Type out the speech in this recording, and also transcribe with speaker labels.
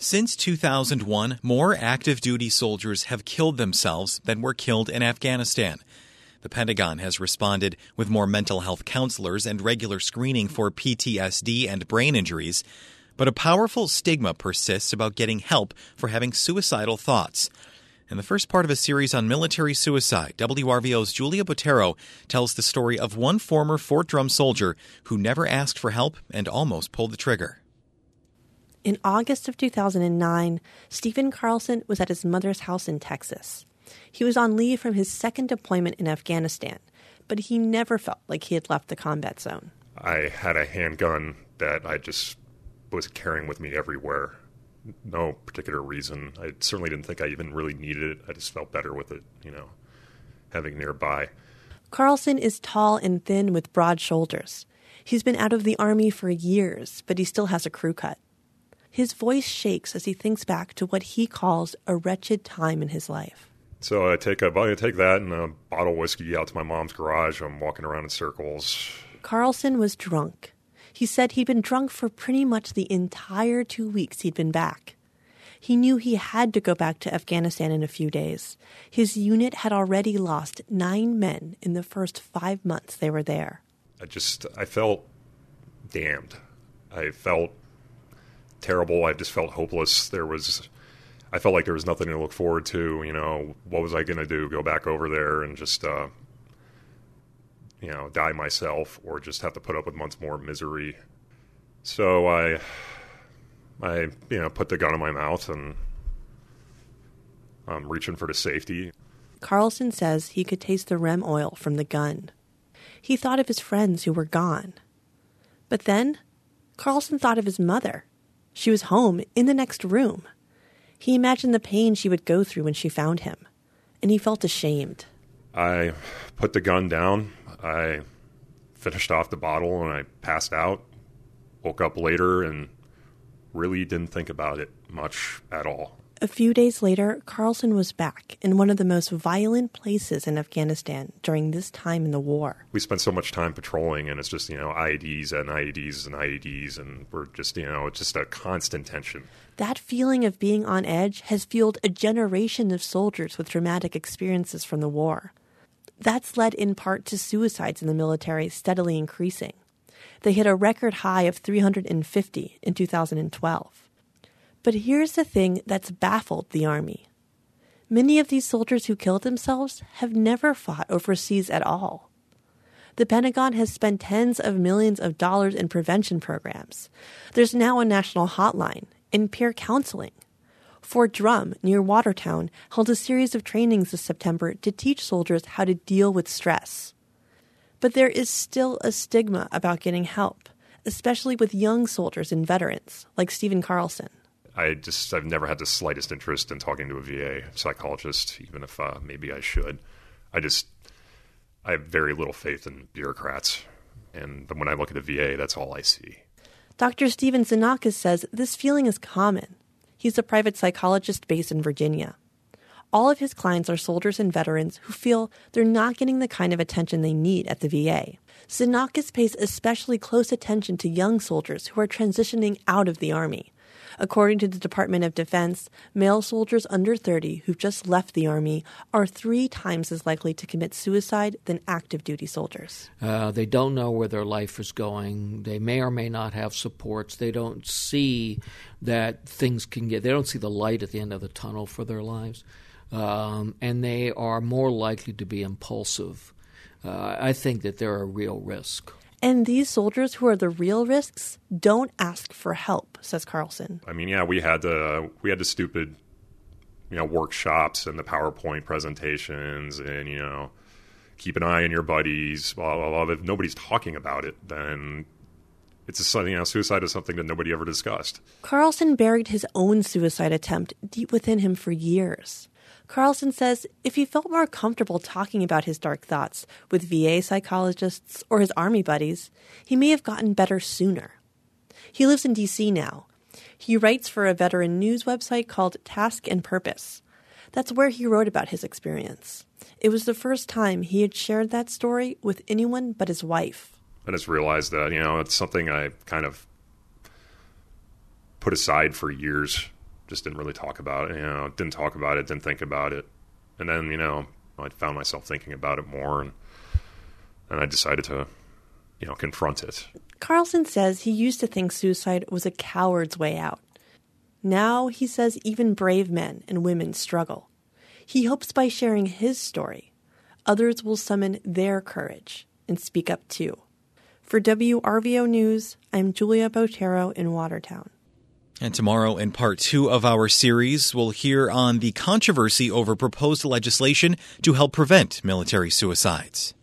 Speaker 1: Since 2001, more active duty soldiers have killed themselves than were killed in Afghanistan. The Pentagon has responded with more mental health counselors and regular screening for PTSD and brain injuries. But a powerful stigma persists about getting help for having suicidal thoughts. In the first part of a series on military suicide, WRVO's Julia Botero tells the story of one former Fort Drum soldier who never asked for help and almost pulled the trigger.
Speaker 2: In August of 2009, Stephen Carlson was at his mother's house in Texas. He was on leave from his second deployment in Afghanistan, but he never felt like he had left the combat zone.
Speaker 3: I had a handgun that I just was carrying with me everywhere. No particular reason. I certainly didn't think I even really needed it. I just felt better with it, having nearby.
Speaker 2: Carlson is tall and thin with broad shoulders. He's been out of the Army for years, but he still has a crew cut. His voice shakes as he thinks back to what he calls a wretched time in his life.
Speaker 3: So I take that and a bottle of whiskey out to my mom's garage. I'm walking around in circles.
Speaker 2: Carlson was drunk. He said he'd been drunk for pretty much the entire 2 weeks he'd been back. He knew he had to go back to Afghanistan in a few days. His unit had already lost 9 men in the first 5 months they were there.
Speaker 3: I felt damned. I felt terrible. I just felt hopeless. I felt like there was nothing to look forward to. What was I going to do? Go back over there and just, die myself, or just have to put up with months more misery. So I put the gun in my mouth and I'm reaching for the safety.
Speaker 2: Carlson says he could taste the REM oil from the gun. He thought of his friends who were gone. But then Carlson thought of his mother. She was home in the next room. He imagined the pain she would go through when she found him, and he felt ashamed.
Speaker 3: I put the gun down. I finished off the bottle and I passed out. Woke up later and really didn't think about it much at all.
Speaker 2: A few days later, Carlson was back in one of the most violent places in Afghanistan during this time in the war.
Speaker 3: We spent so much time patrolling, and it's just, IEDs and IEDs and IEDs, and we're just, it's just a constant tension.
Speaker 2: That feeling of being on edge has fueled a generation of soldiers with traumatic experiences from the war. That's led in part to suicides in the military steadily increasing. They hit a record high of 350 in 2012. But here's the thing that's baffled the Army. Many of these soldiers who killed themselves have never fought overseas at all. The Pentagon has spent tens of millions of dollars in prevention programs. There's now a national hotline and peer counseling. Fort Drum, near Watertown, held a series of trainings this September to teach soldiers how to deal with stress. But there is still a stigma about getting help, especially with young soldiers and veterans, like Stephen Carlson.
Speaker 3: I've never had the slightest interest in talking to a VA psychologist, even if maybe I should. I have very little faith in bureaucrats. And when I look at the VA, that's all I see.
Speaker 2: Dr. Steven Xenakis says this feeling is common. He's a private psychologist based in Virginia. All of his clients are soldiers and veterans who feel they're not getting the kind of attention they need at the VA. Xenakis pays especially close attention to young soldiers who are transitioning out of the Army. According to the Department of Defense, male soldiers under 30 who've just left the Army are 3 times as likely to commit suicide than active duty soldiers.
Speaker 4: They don't know where their life is going. They may or may not have supports. They don't see that they don't see the light at the end of the tunnel for their lives. And they are more likely to be impulsive. I think that they're a real risk.
Speaker 2: And these soldiers who are the real risks don't ask for help, says Carlson.
Speaker 3: I mean, yeah, we had the stupid, workshops and the PowerPoint presentations and, keep an eye on your buddies, blah, blah, blah. If nobody's talking about it, then suicide is something that nobody ever discussed.
Speaker 2: Carlson buried his own suicide attempt deep within him for years. Carlson says if he felt more comfortable talking about his dark thoughts with VA psychologists or his Army buddies, he may have gotten better sooner. He lives in D.C. now. He writes for a veteran news website called Task and Purpose. That's where he wrote about his experience. It was the first time he had shared that story with anyone but his wife.
Speaker 3: I just realized that, it's something I kind of put aside for years. just didn't really talk about it. Didn't talk about it, didn't think about it. And then, I found myself thinking about it more, and I decided to, confront it.
Speaker 2: Carlson says he used to think suicide was a coward's way out. Now he says even brave men and women struggle. He hopes by sharing his story, others will summon their courage and speak up too. For WRVO News, I'm Julia Botero in Watertown.
Speaker 1: And tomorrow, in part 2 of our series, we'll hear on the controversy over proposed legislation to help prevent military suicides.